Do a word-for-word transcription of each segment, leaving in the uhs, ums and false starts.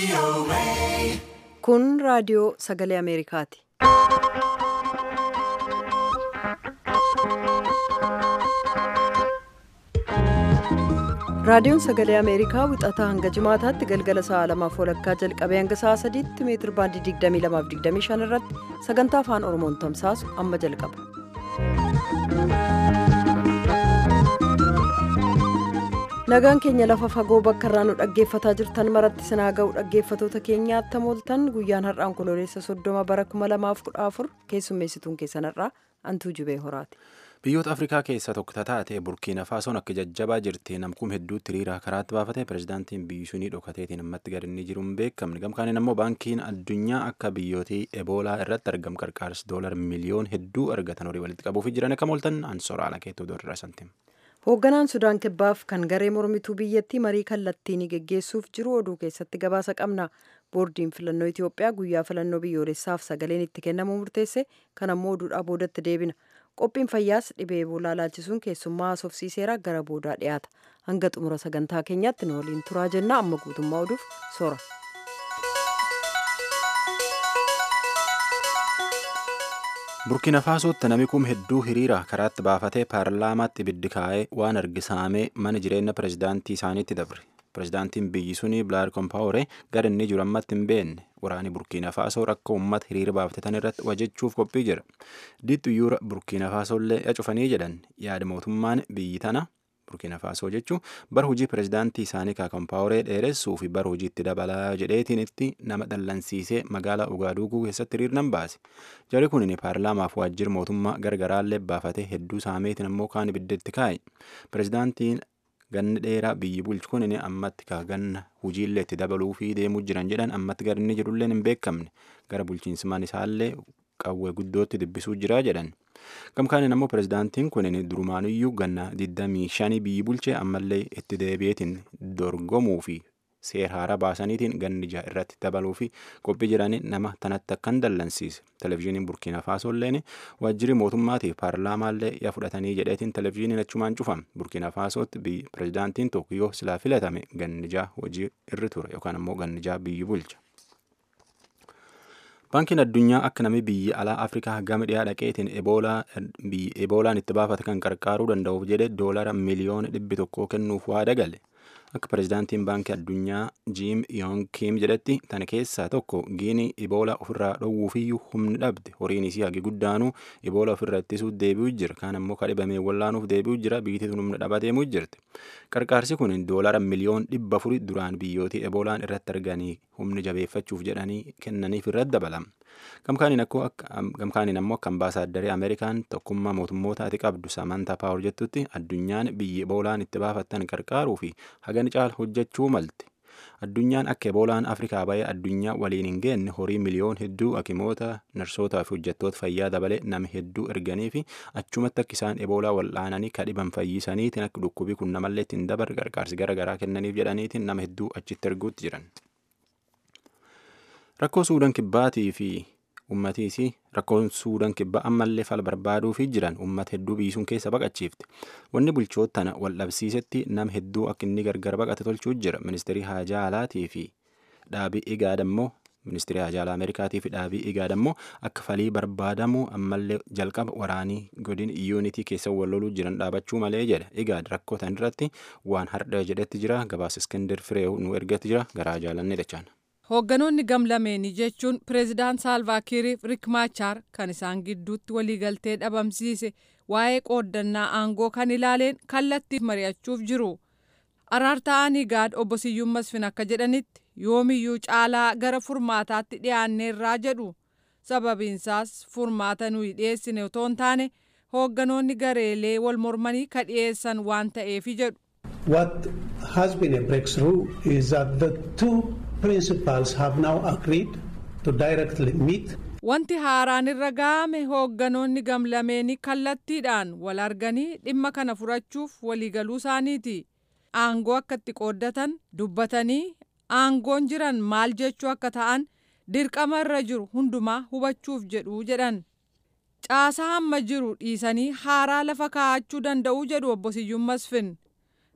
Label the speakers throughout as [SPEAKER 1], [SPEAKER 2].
[SPEAKER 1] Kun raadiyoo sagalee Ameerikaati. Raadiyoon sagalee Ameerikaa wixataa hanga jimaataatti galgala sa'a lamaaf walakkaa jalqabee hanga sa'a sadiitti meetir baandii digdamii lamaaf digdamii shan irratti sagantaa afaan Oromoon tamsaasu amma jalqaba. Nagaan keenya lafa fagoo bakka irraa nu dhaggeeffataa jirtan maratti sinaa ga'u dhaggeeffatoota keenyaatti mooltan guyyaan har'aan kololeessa soddoma bara kuma lamaaf kudha afur keessummeessituun keessan irraa Antuu Jibee Horaati.
[SPEAKER 2] Biyyoota Afrikaa keessaa tokko taate Burkiina Faasoon akka jajjabaa jirti namkum hedduutti hiriira karaatti baafate pirezidaantiin biyyi sunii dhokateetiin ammatti gadi inni jiru hin beekamne gamkaaniin ammoo baankiin addunyaa akka biyyootii eboolaa irratti argam qarqaarsi doolar miliyoon hedduu argatan horii walitti qabuuf jiran akka mooltan ansoraala keettoo doorra santim.
[SPEAKER 1] Hoogganaan Sudaan Kibbaaf kan garee mormituu biyyattii marii kallattiin geggeessuuf jiru oduu keessatti gabaasa qabna. Boordiin filannoo Itoophiyaa guyyaa filannoo biyyoolessaaf sagaleen itti kennamuu murteesse kan ammoo oduudhaa boodatti deebina. Qophiin fayyaas dhibee eboolaa laalchisuun keessummaa haasofsiiseera gara boodaa dhiyaata. Hanga xumura sagantaa keenyaatti nu waliin turaa jenna amma guutummaa oduuf soora.
[SPEAKER 2] Burkiina Faasootti namni kum hedduu hiriira karaatti baafatee paarlaamaatti ibiddi kaa'ee waan argisaamee mana jireenya pirezidaantii isaaniitti dabre. Pirezidaantiin biyyi sunii Bilaar Kompaawore gara inni jiru ammatti hin beekne waraanni Burkiina Faasoo rakkoo uummata hiriira baafatetan irratti wajechuuf qophii jira. Diittuyyoora Burkiina Faasoollee cufanii jedhan yaada mootummaan biyyi tana Burkiina Faasoo jechuun bara hojii pirezidaantii isaanii Kompaawore dheeressuu fi bara hojiitti dabalaa jedheetiin itti nama dallansiisee magaalaa Ugaaduuguu keessatti hiriirnan baase. Jarri kun paarlaamaaf waajjira mootummaa gargaraallee baafatee hedduu saameetiin ammoo kaan ibidda itti kaa'e. Pirezidaantiin ganna dheeraa biyyi bulchu kun ammatti ganna hojiillee itti dabaluu fi deemuu jiran jedhan ammatti gara inni jirullee hin beekamne gara bulchiinsimaan isaallee qawwee guddootti dubbisuu jira jedhan. Gamkaaniin ammoo pirezidaantiin kun durumaanuyyuu ganna digdamii shanii biyyi bulchee ammallee itti deebi'eetiin dorgomuu fi seera haaraa baasaniitiin ganni jaha irratti dabaluu fi qophii jiranii nama tanatti akkan dallansiise. Televezyiiniin Burkiina Faasoolleen waajjirri mootummaatiif paarlaamaallee yaa fudhatanii jedheetiin televezyiiniin achumaan cufame. Burkiina Faasootti pirezidaantiin tokko yoo silaa filatame ganni jaha hojii irra ture yookaan ammoo ganni jaha biyyi bulcha. Baankiin addunyaa akka namni biyya alaa Afrikaa gama dhiyaa dhaqeetiin eboolaan itti baafate kan qarqaaruu danda'uuf jedhe doolara miliyoona dhibbi tokkoo kennuuf waada gale. Akka pirezidaantiin baankii addunyaa Jiim Yoong Kiim jedhetti tana keessaa tokko Giinii eboolaa ofirraa dhowwuufiyyuu humni dhabde horiin isii hagi guddaanuu eboolaa ofirraa ittisuuf deebi'uu jira kaan ammoo kadhibamee wallaanuuf deebi'uu jira biyyattiin humna dhabateemuu jirti. Qarqaarsi kun doolara miliyoon dhibba afurii duraan biyyootii eboolaan irratti arganii humni jabeeffachuuf jedhanii kennaniif irratti dabalama. Gamkaaniin ammoo akka ambaasaadaree Ameerikaan tokkummaa mootummootaati qabdu Samantaa Paawur jettutti addunyaan biyyi eboolaan itti baafattan qarqaaruu fi hagan caal hojjechuu malte. Addunyaan akka eboolaan Afrikaa bahee addunyaa waliin hin geenne horii miliyoon hedduu hakimoota narsootaa fi hojjettoota fayyaa dabalee nama hedduu erganii fi achumatti akka isaan eboolaa wal'aananii kadhiban fayyisaniitiin akka dhukkubii kun namallee ittiin dabar gargaarsi garagaraa kennaniif jedhaniitiin nama hedduu achitti erguutti jiran. Rakkoo Suudaan Kibbaatii fi ummatiisi rakkoon Suudaan Kibbaa ammallee fala barbaaduufi jiran ummata hedduu biisuun keessa baqachiifte. Wanni bulchootana wal dhabsiisetti nama hedduu akka inni gargar baqate tolchuu jira. Ministeerii Haajaa Alaatii fi dhaabii Igaad ammoo Ministeerii Haajaa Alaa Ameerikaatii fi dhaabii Igaad ammoo akka falii barbaadamu ammallee jalqaba waraanii godin yuunitii keessa wal loluu jiran dhaabachuu malee jedha. Igaad rakkoo tan irratti waan hardha jedhetti jira. Gabaasa Iskender Fireew nu ergetti jira. Garaa jaalanne dachaan.
[SPEAKER 3] Hoogganoonni gamlameenii jechuun pireezidaant Saalvaa Kiiriif Riik Maachaar kan isaan gidduutti waliigaltee dhabamsiise waa'ee qooddannaa aangoo kan ilaaleen kallattiif mari'achuuf jiru. Araartaa'aan Igaad obbo Siyyuun Masfin akka jedhanitti yoomiyyuu caalaa gara furmaataatti dhiyaanneerraa jedhu. Sababiinsaas furmaata nuyi dhiyeessine otoo hin taane hoogganoonni gareelee wal mormanii ka dhiyeessan waan ta'eefi jedhu.
[SPEAKER 4] What has been a breakthrough is that the two principals have now agreed to directly meet.
[SPEAKER 3] Wanti haaraan irra gaame hoogganoonni gamlameenii kallattiidhaan wal arganii dhimma kana furachuuf waliigaluu isaaniiti. Aangoo akka itti qooddatan dubbatanii aangoon jiran maal jechuu akka ta'an dirqama irra jiru hundumaa hubachuuf jedhu jedhan. Caasaa hamma jiru dhiisanii haaraa lafa kaa'achuu danda'u jedhu obbo Siyyuun Masfin.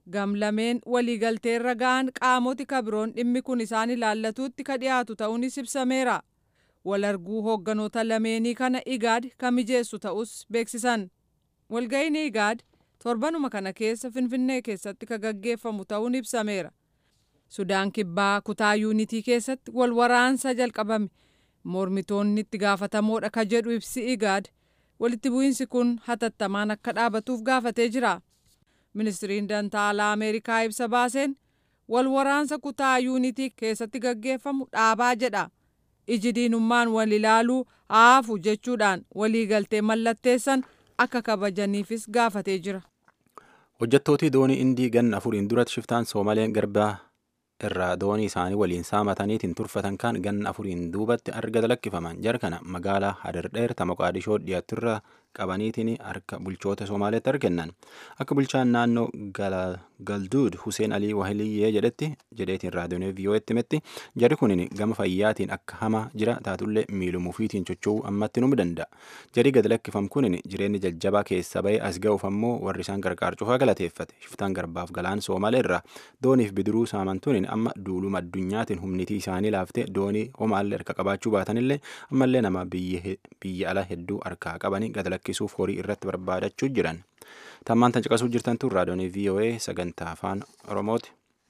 [SPEAKER 3] gamlameen waliigalteerra ga'an qaamoti kabiroon dhimmi kun isaan ilaallatuutti ka dhiyaatu ta'uunis ibsameera. Walarguu hoogganoota lameenii kana igaad kan mijeessu ta'us beeksisan. Walga'iin igaad torbanuma kana keessa Finfinnee keessatti ka gaggeeffamu ta'uun ibsameera. Sudaan kibbaa kutaa yuunitii keessatti wal waraansa jalqabame mormitoonni itti gaafatamoodha ka jedhu ibsi igaad walitti bu'iinsi kun hatattamaan akka dhaabatuuf gaafatee jira. Ministiriin dantaa alaa Ameerikaa ibsa baaseen wal waraansa kutaa yuunitii keessatti gaggeeffamu dhaabaa jedha. Iji diinummaan wal ilaaluu haafu jechuudhaan waliigaltee mallatteessan akka kabajaniifis gaafatee jira.
[SPEAKER 2] Hojjettooti doonii Indii ganna afuriin duratti shiftaan Soomaleen garbaa irraa doonii isaanii waliin saamataniitiin turfatan kan ganna afuriin duubatti argata lakkifaman jara kana magaalaa Hadardheer ta Moqaadishoo dhiyaaturra qabaniitiin harka bulchoota Soomaaleetti argannan. Akka bulchaan naannoo Galduud Huseen Alii Wahiliyyee jedhetti jedheetiin raadiyoonii V O Etti himetti jarri kunin gama fayyaatiin akka hamaa jira taatullee miiluma ofiitiin socho'uu ammatti numa danda'a. Jarri gad lakkifam kunin jireenyi jajjabaa keessa bahee as ga'uuf ammoo warri isaan gargaar cufaa galateeffate. Shiftaan garbaaf galaan Soomaalee irraa dooniif bidiruu saamantuun amma duuluma addunyaatiin humnitii isaanii laaftee doonii homaallee harka qabaachuu baatanillee ammallee nama biyya ala hedduu harkaa qabanii gad lakkisuuf horii irratti barbaadachuu jiran. Tammaan tan caqasuu jirtan tun raadiyoonii V O A sagantaa afaan Oromooti.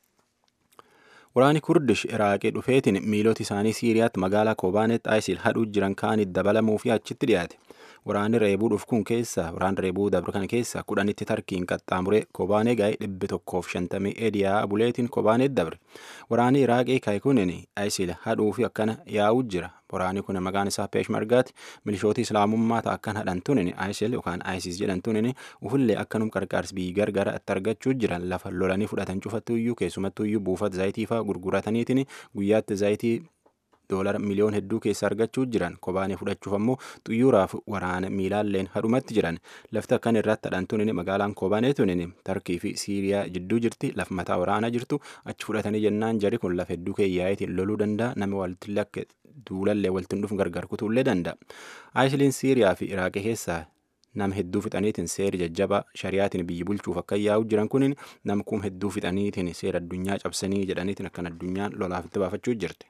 [SPEAKER 2] Waraanni Kurdish Iraaqii dhufeetiin miilota isaanii Siiriyaatti magaalaa Kobaanetti ISIL hadhuu jiran kaanitti dabalamuu fi achitti dhiyaate. Waraanni reebuu dhufu kun keessa waraanni reebuu dabru kan keessa kudhanitti tarkiin qaxxaamuree Kobaanee gaa'ee dhibbi tokkoof shantamii ediyaa buleetiin Kobaanee dabre. Waraanni Iraaqii kaa'e kunin ISIL hadhuu fi akkana yaa'uu jira. Waraanni kun maqaan isaa Peeshmargaati. Milishooti Islaamummaa ta'a akkan hadhan tunin ISIL yookaan ISIS jedhan tunin ufillee akkanum qarqaarsi biyyi gargara itti argachuu jiran lafa lolanii fudhatan cufattuyyuu keessumattuyyuu buufata zayitii fa'aa gurgurataniitiin guyyaatti zayitii doolara miliyoon hedduu keessa argachuu jiran. Kobaanee fudhachuuf ammoo xuyyuuraaf waraana miilaalleen hadhumatti jiran. Lafti akkan irratti hadhan tunin magaalaan Kobaanee tunin Tarkii fi Siiriyaa jidduu jirti. Lafa mataa waraanaa jirtu achi fudhatanii jennaan jari kun lafa hedduu keeyyaa'eetiin loluu danda'a. Nama waltillee akka duulallee waltiin dhufu gargar kutuullee danda'a. ISILiin Siiriyaa fi Iraaqii keessaa nama hedduu fixaniitiin seeri jajjabaa shari'aatiin biyyi bulchuuf akka yaa'u jiran kunin nama kum hedduu fixaniitiin seera addunyaa cabsanii jedhaniitiin akkan addunyaan lolaaf itti baafachuu jirti.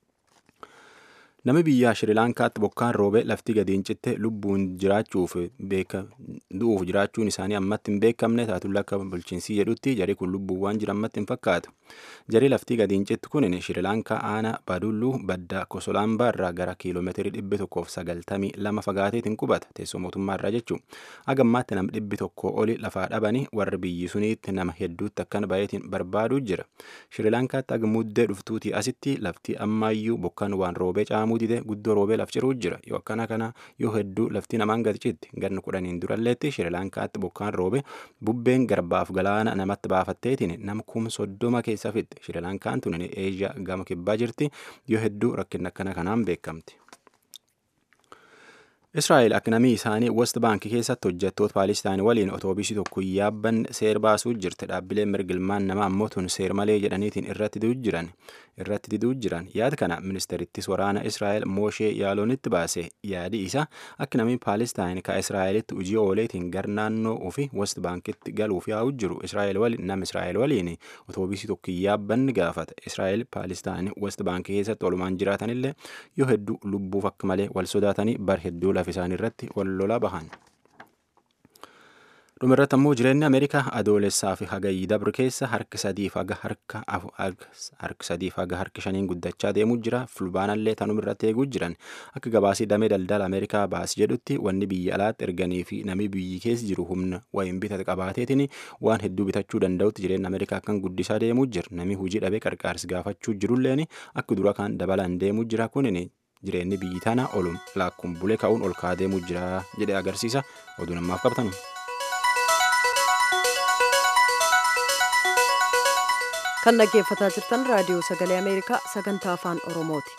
[SPEAKER 2] Nami biyya Shirilaankaatti bokkaan roobee lafti gadiin citte lubbuun jiraachuuf du'uuf jiraachuun isaanii ammatti hin beekamne taatulla akka bulchiinsii jedhutti jari kun lubbuuwwan jiran ammatti hin fakkaatu. Jari lafti gadiin cittu kunin Shirilaankaa aanaa Badulluu badda Kosolaambaa irraa gara kiiloomeetirii dhibbi tokkoof sagaltamii lama fagaateetiin qubata teessoo mootummaa irraa jechuudha. Hagammaatti nama dhibbi tokko oli lafaa dhabanii warri biyyi suniitti nama hedduutti akkan baay'eetiin barbaaduu jira. Shirilaankaatti haga muddee dhuftuutii asitti lafti ammaayyuu bokkaan waan roobee caamu dide guddoo roobee laf ciruu jira yoo akkana kana yoo hedduu lafti namaan gadi citti ganna kudhaniin duralleetti Shirilaankaatti bokkaan roobe bubbeen garbaaf galaana namatti baafatteetiin nama kuma soddoma keessa fixxe. Shirilaankaan tun Eeshiyaa gama kibbaa jirti yoo hedduu rakkinna akkana kanaan beekamti. Israa'el akka namii isaanii West Bank keessatti hojjettoota Paalistaanii waliin otoobiisii tokko yaabban seer baasuu jirte. Dhaabbileen mirgilmaan namaa ammoo tun seer malee jedhaniitiin irratti diduu jiran irratti diduu jiran yaada kana ministeerittis waraana Israa'el Mooshee Yaaloonitti baase. Yaadi isa akka namii Paalistaan ka Israa'elitti hojii ooleetiin gar naannoo ofii West Bankitti galuuf yaa'u jiru. Israa'el waliin nam Israa'el waliin otoobiisii tokko yaabban gaafata. Israa'el Paalistaan West Bank keessatti walumaan jiraatanillee yoo hedduu lubbuuf akka malee wal sodaatanii bar hedduu lafa isaanii irratti wal lolaa bahan. Dhumarratti ammoo jireenyi Ameerikaa adoolessaa fi hagayyi dabru keessa harka sadiif haga harka harka sadiif haga harka shaniin guddachaa deemuu jira. Fulbaanallee tanuma irratti eeguu jiran akka gabaasii damee daldala Ameerikaa baas jedhutti wanni biyya alaatti erganii fi namni biyyi keessa jiru humna wayin bitata qabaateetiin waan hedduu bitachuu danda'utti jireenyi Ameerikaa akkan guddisaa deemuu jira. Namni hojii dhabee qarqaarsi gaafachuu jirulleen akka dura kan dabalaan deemuu jira. Kunin jireenyi biyyi tana olum laakkum bulee ka'uun ol kaa deemuu jira jedhee agarsiisa. Oduu namaaf qabatan.
[SPEAKER 1] Kan dhaggeeffataa jirtan raadiyoo sagalee Ameerikaa sagantaa afaan Oromooti.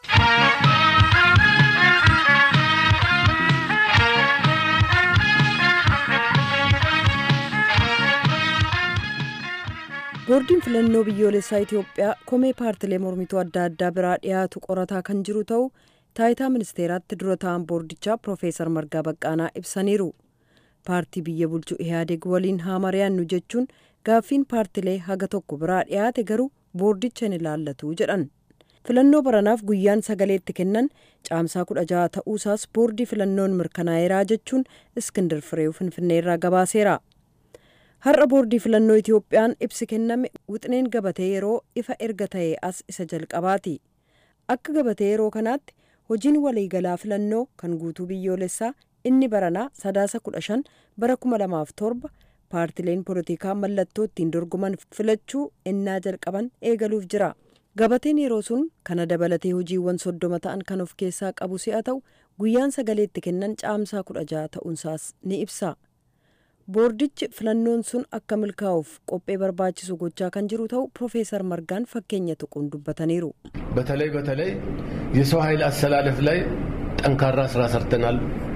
[SPEAKER 1] Boordiin filannoo biyyoolessaa Itoophiyaa komee paartilee mormituu adda addaa biraa dhiyaatu qorataa kan jiru ta'uu taayitaa ministeeraatti dura ta'an boordichaa Profeesar Margaa Baqqaanaa ibsaniiru. Paartii biyya bulchu Ihaadeg waliin haa mari'annu jechuun gaaffiin paartilee haga tokko biraa dhiyaate garuu boordicha ni ilaallatu jedhan. Filannoo baranaaf guyyaan sagaleetti kennan caamsaa kudha jaha ta'uusaas boordii filannoon mirkanaa'eeraa jechuun Iskindir Fireew Finfinneerraa gabaaseera. Har'a boordii filannoo Itiyoophiyaan ibsi kenname wixineen gabatee yeroo ifa erga ta'ee as isa jalqabaati. Akka gabatee yeroo kanaatti hojiin waliigalaa filannoo kan guutuu biyyoolessaa inni baranaa sadaasa kudha shan bara kuma lamaaf torba paartileen poolitikaa mallattoo ittiin dorgoman filachuu ennaa jalqaban eegaluuf jira. Gabateen yeroo sun kana dabalatee hojiiwwan soddoma ta'an kan of keessaa qabu si'a ta'u guyyaan sagaleetti kennan caamsaa kudha jaha ta'uunsaas ni ibsa. Boordichi filannoon sun akka milkaa'uuf qophee barbaachisu gochaa kan jiru ta'u Profeesar Margaan fakkeenya tuquun dubbataniiru.
[SPEAKER 5] በተለይ በተለይ የሰው ኃይል አሰላለፍ ላይ ጠንካራ ስራ ሰርተናል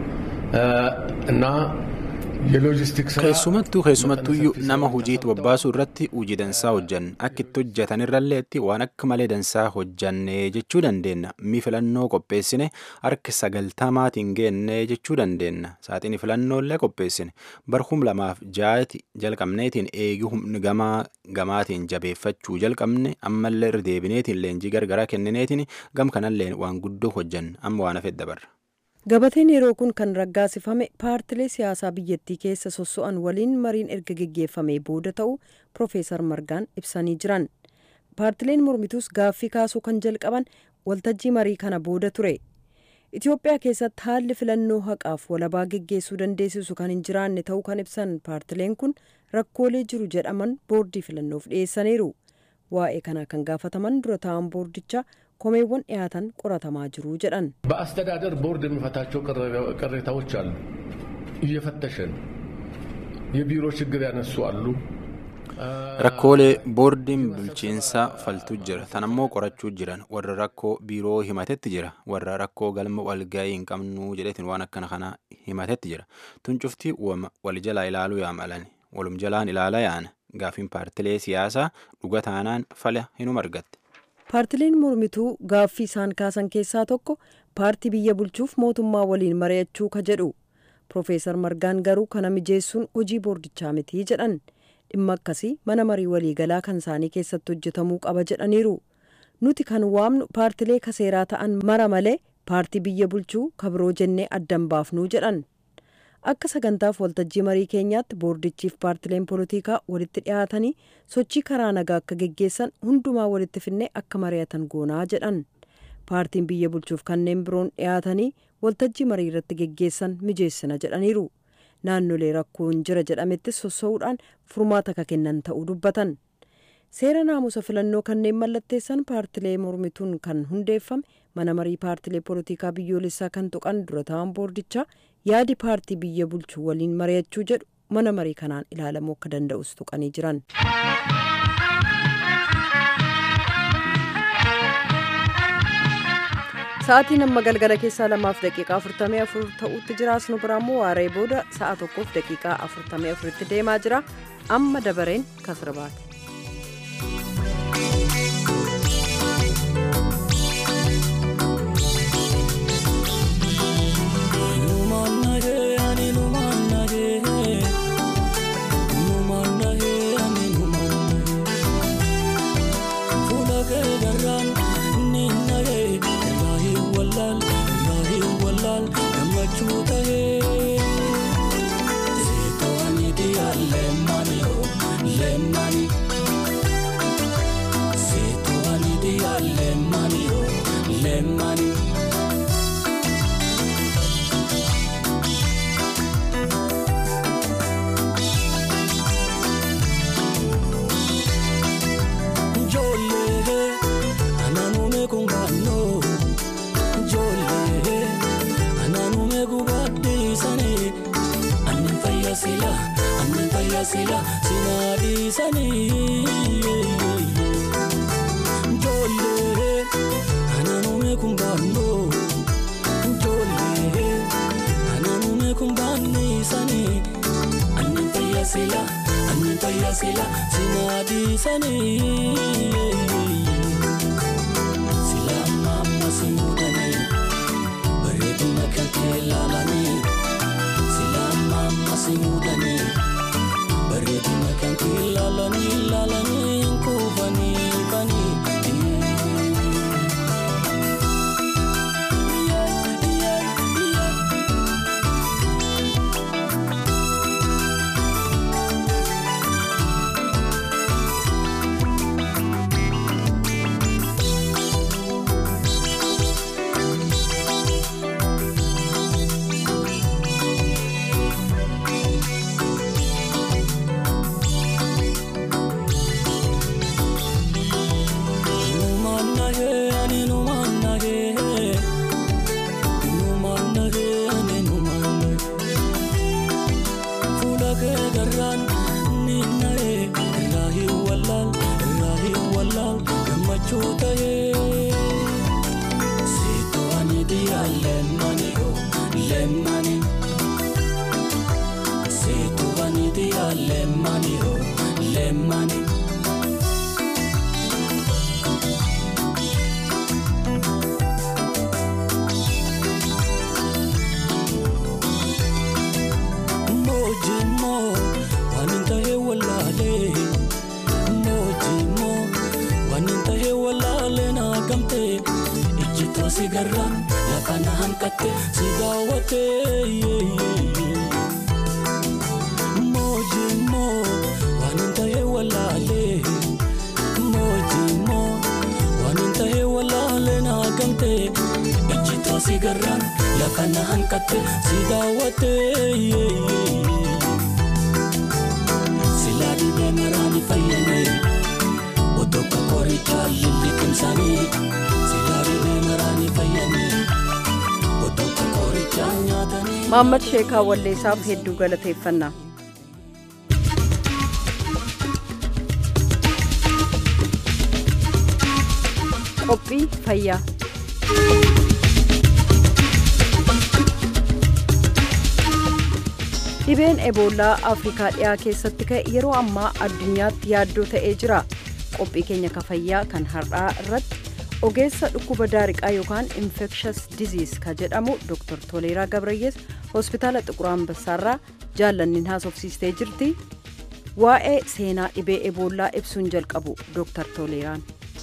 [SPEAKER 5] እና የሎጂስቲክስ
[SPEAKER 2] keessumattuu keessumattuyyuu nama hojiitu babbaasuu irratti hojii dansaa hojjanne akka itti hojjetan irralleetti waan akka malee dansaa hojjanne jechuu dandeenya. Mi filannoo qopheessine harka sagaltamaatiin geenne jechuu dandeenya. Saaxiin filannoollee qopheessine barhum lamaaf jaati jalqabneetiin eegii humni gamaa gamaatiin jabeeffachuu jalqabne ammallee irra deebineetiin leenjii gargaraa kennineetiin gam kanallee waan guddoo hojjanne amma waan hafeet dabarra.
[SPEAKER 1] Gabateen yeroo kun kan raggaasifame paartilee siyaasaa biyyattii keessa sosso'an waliin mariin erga geggeeffamee booda ta'u Profeesar Margaan ibsanii jiran. Paartileen mormituus gaaffii kaasuu kan jalqaban waltajjii marii kana booda ture. Itoophiyaa keessatti haalli filannoo haqaaf walabaa geggeessuu dandeessisu kan hin jiraanne ta'uu kan ibsan paartileen kun rakkoolee jiru jedhaman boordii filannoof dhiyeessaniiru. Waa'ee kana kan gaafataman dura taa'an boordichaa komeewwan dhiyaatan qoratamaa jiru jedhan.
[SPEAKER 5] በአስተዳደር ቦርድ የሚፈታቸው ቅሬታዎች አሉ እየፈተሸን የቢሮ ችግር ያነሱ አሉ
[SPEAKER 2] rakkoolee boordiin bulchiinsaa faltu jira tanammoo qorachuu jiran warra rakkoo biiroo himatetti jira warra rakkoo galma walgayii hin qabnu jedheetiin waan akkana kana himatetti jira tun cuftii wal jalaa ilaaluu yaamalani walum jalaan ilaalaa yaana gaafiin paartilee siyaasaa dhuga taanaan fala hinum argatte.
[SPEAKER 1] Paartileen mormituu gaaffii isaan kaasan keessaa tokko paartii biyya bulchuuf mootummaa waliin mari'achuu ka jedhu. Profeesar Margaan garuu kana mijeessuun hojii boordichaa miti jedhan. Dhimma akkasii mana marii waliigalaa kan isaanii keessatti hojjetamuu qaba jedhaniiru. Nuti kan waamnu paartilee kaseeraa ta'an mara malee paartii biyya bulchuu kabiroo jennee addan baafnuu jedhan. Akka sagantaaf waltajjii marii keenyaatti boordichiif paartileen poolitikaa walitti dhiyaatanii sochii karaa nagaa akka geggeessan hundumaa walitti finnee akka mari'atan goonaa jedhan. Paartiin biyya bulchuuf kanneen biroon dhiyaatanii waltajjii marii irratti geggeessan mijeessina jedhaniiru. Naannolee rakkoon jira jedhametti sossa'uudhaan furmaata ka kennan ta'uu dubbatan. Seera naamusa filannoo kanneen mallatteessan paartilee mormituun kan hundeeffame mana marii paartilee poolitikaa biyyoolessaa kan tuqan dura ta'an boordichaa yaadi paartii biyya bulchuu waliin mari'achuu jedhu mana marii kanaan ilaalamuu akka danda'us tuqanii jiran. Sa'aatiin amma galgala keessaa lamaaf daqiiqaa afurtamii afur ta'utti jira. Asnu biraammoo waaree booda sa'a tokkoof daqiiqaa afurtamii afuritti deemaa jira. Amma dabareen kasirbaati.
[SPEAKER 6] Sila sinadi sani jolle ananume kumbano jolle ananume kumbani sani anintaya sila anintaya sila sinadi sani sila mama simudani beredina kantelalani sila mama simudani bareedina kan ilaalanii ilaalanii kuufanii kanii. Sigaran lakana hankate sidawate moji mo waninta he walale moji mo waninta he walale na gamte ejito sigaran lakana hankate sidawate siladi be marani fayene otoka koricha lili kimsani
[SPEAKER 1] Mahammad Sheekaa Walleessaaf hedduu galateeffannaa. Qophii fayyaa. Dhibeen Eboolaa Afrikaa dhiyaa keessatti ka'e yeroo ammaa addunyaatti yaaddoo ta'ee jira. Qophii keenya ka fayyaa kan har'aa irratti ogeessa dhukkuba daariqaa yookaan infectious disease ka jedhamu Dr. Toleeraa Gabrayyees hospitaala Xiquur Ambassaarraa jaallannin haasofsiistee jirti. Waa'ee seenaa dhibee Eboolaa ibsuun jalqabu Dr. Toleeraan.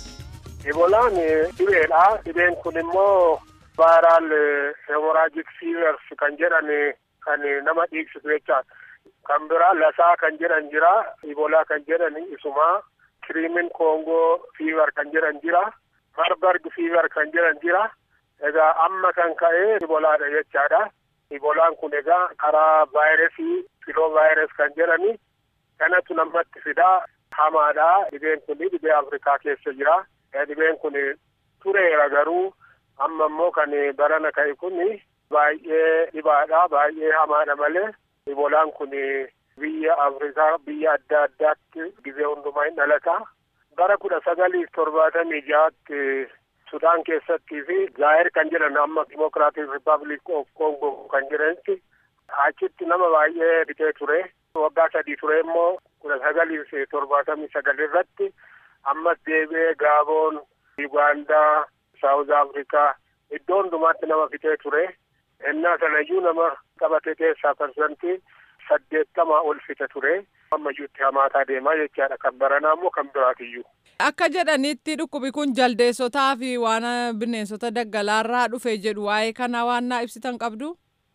[SPEAKER 7] Eboolaan dhibeedha. Dhibeen kun immoo viral hemorrhagic fevers kan jedhan kan nama dhiigsisu jechaadha. Kan biraa lasaa kan jedhan jira. Eboolaa kan jedhan isuma. Kiriimin Koongoo fever kan jedhan jira. Marburg fever kan jedhan jira. Egaa amma kan ka'e Ebolaadha jechaadha. Ebolaan kun egaa karaa vaayirasii filoovaayirasii kan jedhani kanatu namatti fidaa hamaadha. Dhibeen kun dhibee Afrikaa keessa jira. Dhibeen kun tureera garuu amma immoo kan barana ka'e kun baay'ee dhibaadha, baay'ee hamaadha malee. Ebolaan kun biyya Afrikaa biyya adda addaatti gizee hundumaa hin dhalata. Bara kudha sagalii torbaatamii jaatti Sudaan keessattii fi Zaayir kan jedhan amma Democratic Republic of Congo kan jedhanitti achitti nama baay'ee bitee ture. Waggaa sadii ture immoo kudha sagalii torbaatamii sagal irratti ammas deebi'ee Gaaboon, Ugaandaa, Saawuz Afrikaa iddoo hundumaatti nama bitee ture. Ennaa sanayyuu nama qabate keessaa parsantii saddeettamaa ol fite ture. Ammayyuutti hamaataa deemaa jechaadha. Kan baranaa immoo kan biraatiyyuu.
[SPEAKER 3] Akka jedhanitti dhukkubi kun jaldeessotaa fi waan bineensota daggalaarraa dhufe jedhu waa'ee kana waan naa ibsitan qabdu?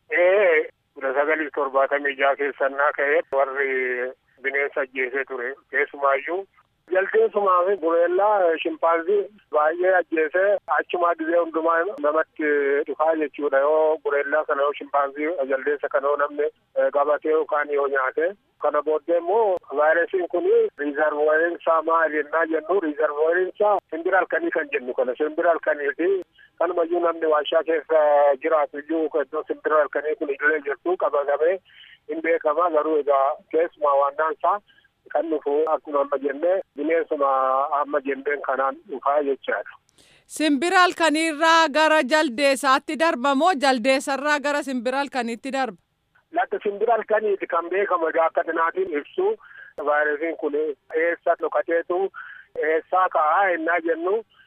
[SPEAKER 7] Ee kudha sagalii torbaatamii jaha keessannaa ka'ee warri bineensa ajjeesee ture keessumaayyuu. Jaldeessumaa fi gureellaa shimpaanzii baay'ee ajjeesee achumaa gizee hundumaa namatti dhufaa jechuudha. Yoo gureellaa kana yoo shimpaanzii jaldeessa kana yoo namni qabatee yookaan yoo nyaate. Kana booddee immoo vaayirasiin kun riizarvooriin isaa maal jennaa jennu riizarvooriin isaa simbira halkanii kan jennu kana simbira halkanii fi kanumayyuu namni warshaa keessa jiraatu iyyuu iddoo simbira halkanii kun illee jirtu qabatamee hin beekama garuu egaa keessumaa waannaan isaa kan dhufu akkuma amma jennee bineensuma amma jenneen kanaan dhufaa jechaadha.
[SPEAKER 3] Simbira halkaniirraa gara jaldeessaatti darba moo jaldeessarraa gara simbira halkaniitti darba? Latta
[SPEAKER 7] simbira halkaniiti kan beekamu egaa akka kanaatiin ibsu vaayirasiin kun eessa dhokateetu eessaa ka'aa ennaa jennu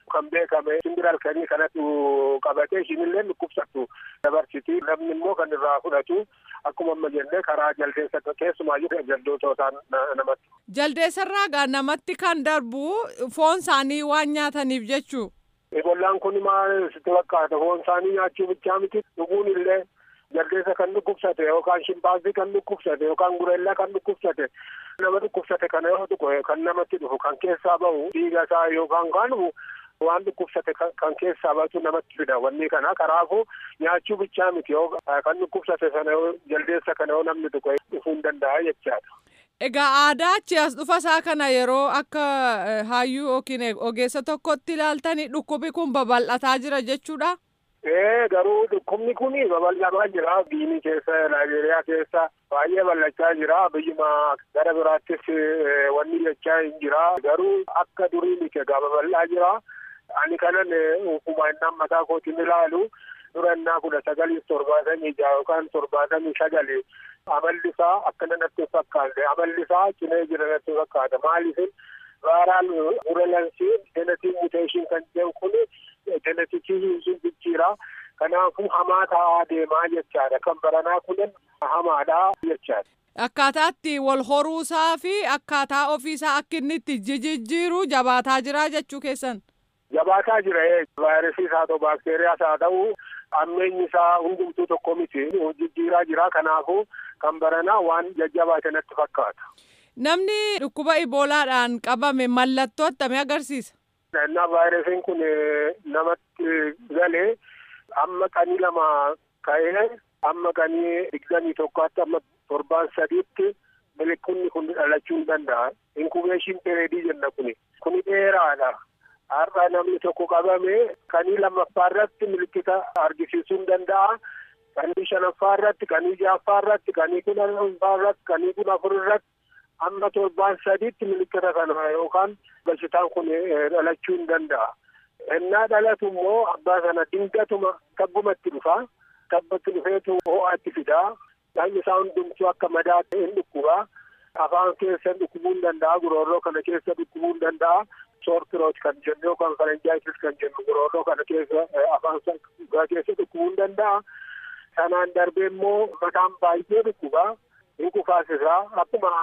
[SPEAKER 7] kan beekame simbira halkanii kanatu qabatee ishiinillee dhukkubsattu dabarsiti. Namni immoo kan irraa fudhatu akkuma amma jennee karaa jaldeessa keessumaayyuu jaldoota namatti.
[SPEAKER 3] Jaldeessarraa gaa namatti kan darbu foon isaanii waan nyaataniif jechuu.
[SPEAKER 7] Ebollaan kun maal sitti fakkaata? Foon isaanii nyaachuu bichaa miti dhuguun illee jaldeessa kan dhukkubsate yookaan shimpanzii kan dhukkubsate yookaan gureellaa kan dhukkubsate nama dhukkubsate kana yoo dhugu kan namatti dhufu kan keessaa bahu dhiiga isaa yookaan kan waan dhukkubsate kan keessaa batu namatti fida. Wanni kana karaafuu nyaachuu bichaa miti yoo kan dhukkubsate sana jaldeessa kana yoo namni dhugu dhufuu hin danda'a jechaadha.
[SPEAKER 3] Egaa aadaa achi as dhufa isaa kana yeroo akka hayyuu yookiin ogeessa tokkotti ilaaltanii dhukkubi kun babal'ataa jira jechuudha.
[SPEAKER 7] Ee garuu dhukkubni kun babal'ataa jira. Biinii keessa Laayibeeriyaa keessa baay'ee bal'achaa jira. Biyyuma gara biraattis wanni jechaa hin jira. Garuu akka durii miti babal'aa jira. Ani kanan ufuma innaan mataa kootiin ilaalu durannaa kudha sagalii torbaatamii jaha yookaan torbaatamii sagalii amalli isaa akkana natti fakkaate. Amalli isaa cinee jira natti fakkaata. Maaliifin vaayiraal virulensii genetic mutation kan jedhu kun genetikii sun jijjiira. Kanaafuu hamaa ta'aa deemaa jechaadha. Kan baranaa kunin hamaadha jechaadha.
[SPEAKER 3] Akkaataatti wal horuusaa fi akkaataa ofiisaa akka inni itti jijjiiru jabaataa jira jechuu keessan.
[SPEAKER 7] Jabaataa jira. Vaayirasii haa ta'u baakteeriyaas haa ta'u ammeenyi isaa hundumtuu tokko miti jijjiiraa jira. Kanaafuu kan baranaa waan jajjabaate natti fakkaata.
[SPEAKER 3] Namni dhukkuba iboolaadhaan qabame mallattoo attamii agarsiisa?
[SPEAKER 7] Innaa vaayirasiin kun namatti galee amma qanii lama ka'ee amma qanii digdamii tokkotti amma torbaan sadiitti milikunni kun dhalachuu hin danda'a. Inkubeeshin pereedii jenna kuni. Kuni dheeraadha. Har'a namni tokko qabame qanii lammaffaa irratti milikkita argisiisuu hin danda'a. Qanii shanaffaa irratti, qanii ja'affaa irratti, qanii kudhanaffaa irratti, qanii kudha afur irratti amma torbaan sadiitti milikkita kana yookaan galchitaan kun dhalachuu hin danda'a. Innaa dhalatu immoo abbaa sana dingatuma tabbumatti dhufa. Tabbatti dhufeetu ho'aatti fidaa. Dhalli isaa hundumtuu akka madaatti hin dhukkuba. Afaan keessa dhukkubuu hin danda'a. Gurorroo kana keessa dhukkubuu hin danda'a. Soortiroot kan jennu yookaan faranjaayitis kan jennu gurorroo kana keessa afaan keessa dhukkubuu hin danda'a. Sanaan darbee immoo mataan baay'ee dhukkuba. Hin kufaasisaa. Akkuma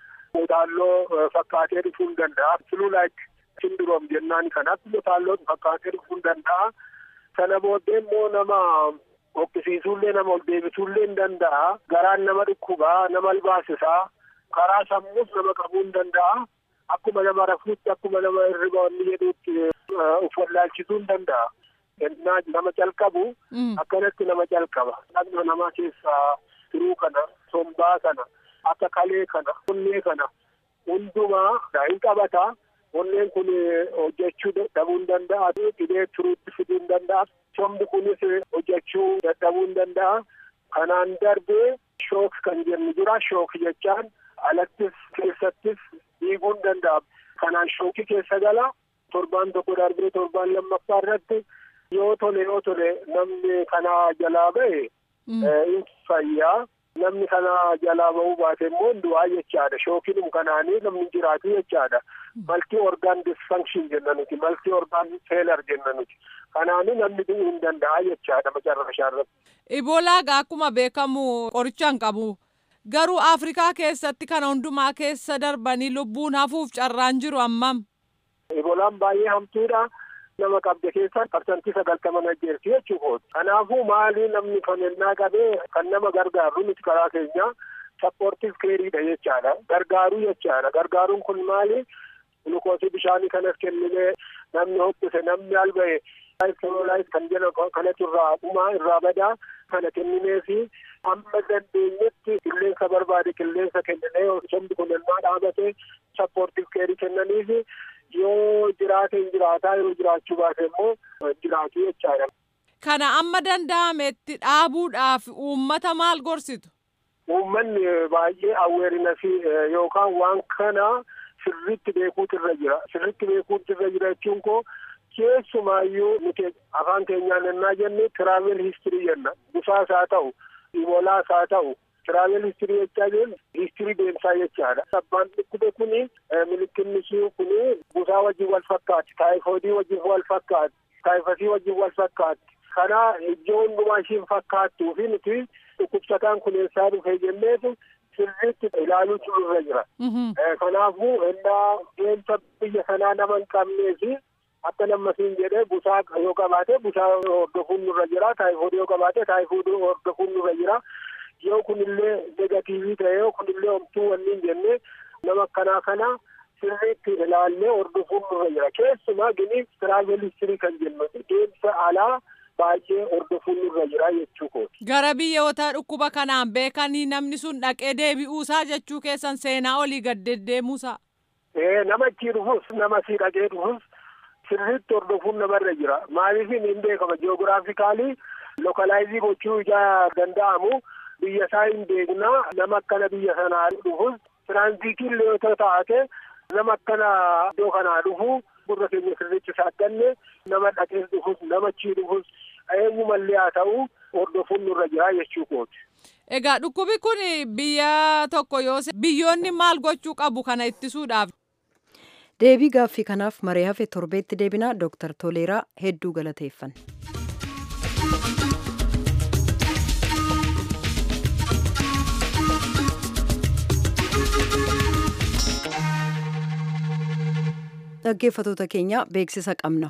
[SPEAKER 7] utaalloo fakkaatee dhufuu hin danda'a. Flu-like syndrome jennaan kanatti utaalloo fakkaatee dhufuu hin danda'a. Sana booddee immoo nama hoqqisiisuullee nama ol deebisuullee hin danda'a. Garaan nama dhukkubaa, nama albaasisaa, karaa sammuus nama qabuu hin danda'a. Akkuma nama rafuutti, akkuma nama hirriba wanni jedhuutti uf wallaalchisuu hin danda'a. Ennaa nama calqabu akkanatti nama calqaba. Dhagna namaa keessaa tiruu kana, sombaa kana, akka kalee kana, onnee kana hundumaa hin qabata. Onneen kun hojjechuu dadhabuu hin danda'a. Dhibee turuutti fiduu hin danda'a. Sombi kunis hojjechuu dadhabuu hin danda'a. Kanaan darbee shook kan jennu jira. Shook jechaan alattis keessattis dhiiguu hin danda'a. Kanaan shookii keessa gala. Torbaan tokko darbee torbaan lammaffaa irratti yoo tole yoo tole namni kanaa jalaa ba'e hin fayyaa. Namni kanaa jalaa ba'uu baate immoo du'aa jechaadha. Shookiin kanaanii namni jiraatu jechaadha. Maltii orgaan disfunction jenna nuti. Maltii orgaan feelar jenna nuti. Kanaanii namni du'uu hin danda'a jechaadha macarrashaa irratti.
[SPEAKER 3] Iboolaa akkuma beekamu qoricha hin qabu. Garuu Afrikaa keessatti kana hundumaa keessa darbanii lubbuun hafuuf carraan jiru ammam?
[SPEAKER 7] Iboolaan baay'ee hamtuudha. Nama qabde keessa parsantii sagaltama ajjeesti jechuudha. Kanaafuu maali namni kan ennaa qabee kan nama gargaaru nuti karaa keenya sappoortiif keeriidha jechaadha. Gargaaruu jechaadha. Gargaaruun kun maali? Gulukoosii bishaanii kanas kenninee namni hoqqise namni alba'e laayif kan jedhamu kanatu irraa dhumaa irraa badaa kana kenninee fi amma dandeenyetti qilleensa barbaade qilleensa kenninee sombi kun ennaa dhaabate sappoortiif keerii kennaniifi yoo jiraate hin jiraataa yeroo jiraachuu baate immoo jiraatu jechaadha.
[SPEAKER 3] Kana amma danda'ametti dhaabuudhaaf uummata maal gorsitu?
[SPEAKER 7] Uummanni baay'ee awweerinasii yookaan waan kana sirriitti beekuutu irra jira. Sirriitti beekuutu irra jira jechuun koo keessumaayyuu nuti afaan keenyaan ennaa jennu tiraavel histirii jenna. Busaas haa ta'u, iboolaas haa ta'u, Tiraaveel histirii jechaa jiru histirii deemsaa jechaadha. Abbaan dhukkube kuni milikinni ishii kuni busaa wajjin wal fakkaatti, taayifoodii wajjin wal fakkaatti, taayifasii wajjin wal fakkaatti. Kana iddoo hundumaa ishiin fakkaattuu fi nuti dhukkubsataan kun eessaa dhufee jenneetu sirriitti ilaaluutu irra jira. Kanaafuu innaa deemsa biyya sanaa nama hin qabnee fi akka lammasiin jedhee busaa yoo qabaate busaa hordofuun nurra jira, taayifoodii yoo qabaate taayifoodii hordofuun nurra jira. Yoo kunillee negatiivii ta'e yoo kunillee homtuu wanni jennee nama akkanaa kana sirriitti ilaallee hordofuun nurra jira. Keessumaa gini tiraaveel histirii kan jennu deemsa alaa baay'ee hordofuun nurra jira jechuu kooti.
[SPEAKER 3] Gara biyyoota dhukkuba kanaan beekanii namni sun dhaqee deebi'uusaa jechuu keessan seenaa olii gad deddeemuusaa.
[SPEAKER 7] Ee nama achii dhufus nama sii dhaqee dhufus sirriitti hordofuun namarra jira. Maaliif hin beekama jiyoogiraafikaalii lokalaayizii gochuu ijaa danda'amu. Biyya isaa hin beeknaa nama akkana biyya sanaa dhufus tiraanziitiin leetoo taate nama akkana iddoo kanaa dhufu gurra keenya sirriitti saaqanne nama dhaqees dhufus nama achii dhufus eenyumallee haa ta'u hordofuun nurra jira jechuu kooti.
[SPEAKER 3] Egaa dhukkubi kun biyya tokko yoo biyyoonni maal gochuu qabu kana ittisuudhaaf?
[SPEAKER 1] Deebii gaaffii kanaaf maree hafe torbeetti deebinaa. Dooktar Toleeraa hedduu galateeffanna. Dhaggeeffattoota keenya beeksisa qabna.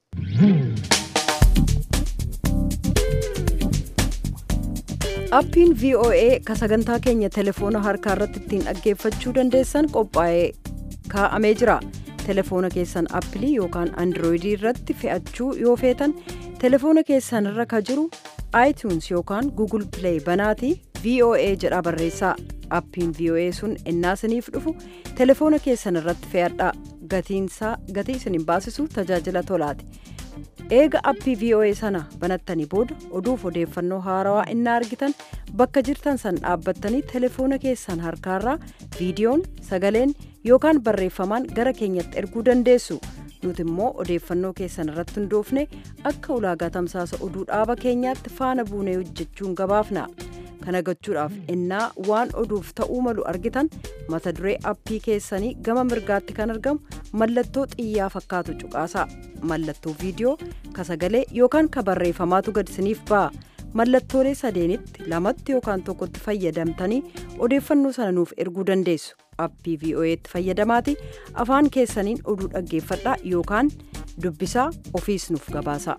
[SPEAKER 1] Appiin V O A ka sagantaa keenya telefoona harkaa irratti ittiin dhaggeeffachuu dandeessan qophaa'ee kaa'amee jira. Telefoona keessan appilii yookaan androidii irratti fe'achuu yoo feetan telefoona keessan irra ka jiru iTunes yookaan Google Play banaatii V O A jedhaa barreessaa. Appiin V O A sun ennaasiniif dhufu telefoona keessan irratti fe'adhaa. Gatiinsaa gatii isin hin baasisu tajaajila tolaati. Eega appii V O A sana banattanii booda oduuf odeeffannoo haarawaa innaa argitan bakka jirtan san dhaabbattanii telefoona keessan harkaarraa viidiyoon, sagaleen yookaan barreeffamaan gara keenyatti erguu dandeessu. Nuti immoo odeeffannoo keessan irratti hundoofne akka ulaagaa tamsaasa oduu dhaaba keenyaatti faana buunee hojjechuun gabaafna. Kana gochuudhaaf innaa waan oduuf ta'uu malu argitan mata duree appii keessanii gama mirgaatti kan argamu mallattoo xiyyaa fakkaatu cuqaasaa. Mallattoo viidiyoo, ka sagalee yookaan ka barreeffamaatu gad isiniif ba'a. Mallattoolee sadeenitti lamatti yookaan tokkotti fayyadamtanii odeeffannoo sana nuuf erguu dandeessu. Appii V O A'tti fayyadamaati afaan keessaniin oduu dhaggeeffadhaa yookaan dubbisaa ofiis nuuf gabaasaa.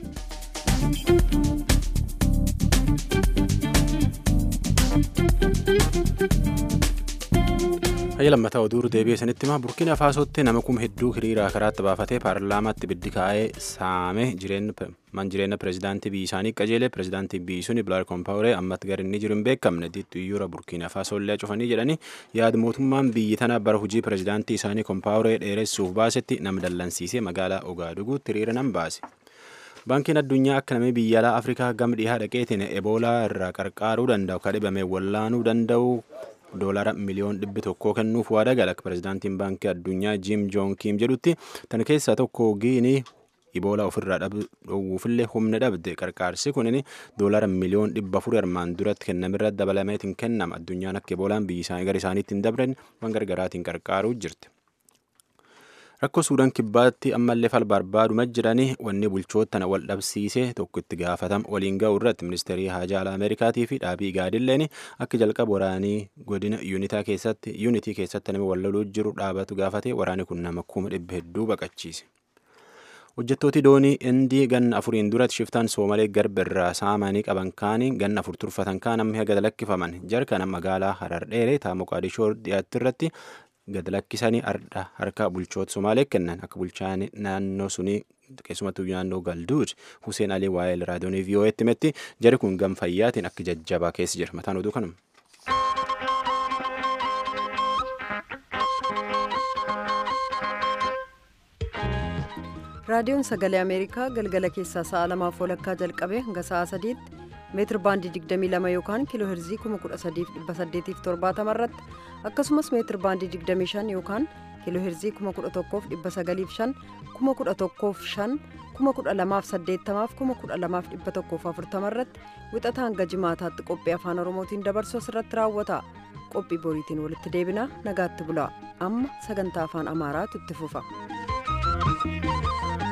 [SPEAKER 2] Hayya lammataa oduu deebi'ee sanitti himaa Burkina Faasootti nama kuma hedduu hiriiraa karaatti baafatee paarlaamaatti biddi kaa'ee saame man jireenya pirezidaantii biyya isaanii qajeelee pirezidaantii biyyi suni Blair Compaoré ammatti gara inni jiru hin beekamne dittu iyyuura Burkina Faasoolee cufanii jedhanii yaada mootummaan biyyi tana bara hojii pirezidaantii isaanii Compaoré dheeressuuf baasetti nama dallansiisee magaalaa Ogaaduguutti hiriira nan baase. Baankiin addunyaa akka namni biyya alaa Afrikaa gama dhihaa dhaqeetiin Eboolaa irraa qarqaaruu danda'u ka dhibame wallaanuu danda'u doolara miliyoon dhibbi tokkoo kennuuf waada gala. Pirezidaantiin baankii addunyaa Jim Joon Kim jedhutti tan keessaa tokko Giinii Eboolaa ofirraa dhowwuufillee humna dhabde qarqaarsi kunin doolara miliyoon dhibba afur armaan duratti kennamirra dabalameetiin kennama. Addunyaan akka Eboolaan biyyi isaanii gara isaaniitti hin dabran waan gargaraatiin qarqaaruu jirti. Rakkoo Suudaan kibbaatti ammallee fal barbaaduma jiranii wanni bulchootana wal dhabsiisee tokko itti gaafatam waliin ga'u irratti ministeerii haajaa alaa Ameerikaatii fi dhaabii gaadilleen akka jalqaba waraanii godina yuunitaa keessatti yuunitii keessatti nama wal loluu jiru dhaabatu gaafate waraani kun nama kuma dhibba hedduu baqachiise. Hojjettooti doonii Indii ganna afuriin duratti shiftaan Soomalee garba irraa saamanii qaban kaanii ganna afur turfatan kaan amma haga lakkifaman jarkana magaalaa Harar dheeree taa Moqaadishoo dhiyaatti irratti gad lakkisanii harka bulchoota Somaalee kennan akka bulchaan naannoo sunii keessumattuu naannoo Galduud Huseen Alii waa'ee raadiyoonii V O A'tti himetti jari kun gam fayyaatiin akka jajjabaa keessa jira. Mataan oduu kanuma.
[SPEAKER 1] Raadiyoon Sagalee Ameerikaa galgala keessaa sa'a lamaaf walakkaa jalqabee hanga sa'a sadiitti meetir baandii digdamii lama yookaan kiiloo herzii kuma kudha sadiif dhibba saddeetiif torbaatama irratti akkasumas meetir baandii digdamii shan yookaan kiiloo heerzii kuma kudha tokkoof dhibba sagaliif shan, kuma kudha tokkoof shan, kuma kudha lamaaf saddeettamaaf kuma kudha lamaaf dhibba tokkoof afurtama irratti wixata hanga jimaataatti qophii afaan oromootiin dabarsu asirratti raawwata. Qophii boriitiin walitti deebina nagaatti bulaa. Amma sagantaa afaan amaaraatu itti fufa.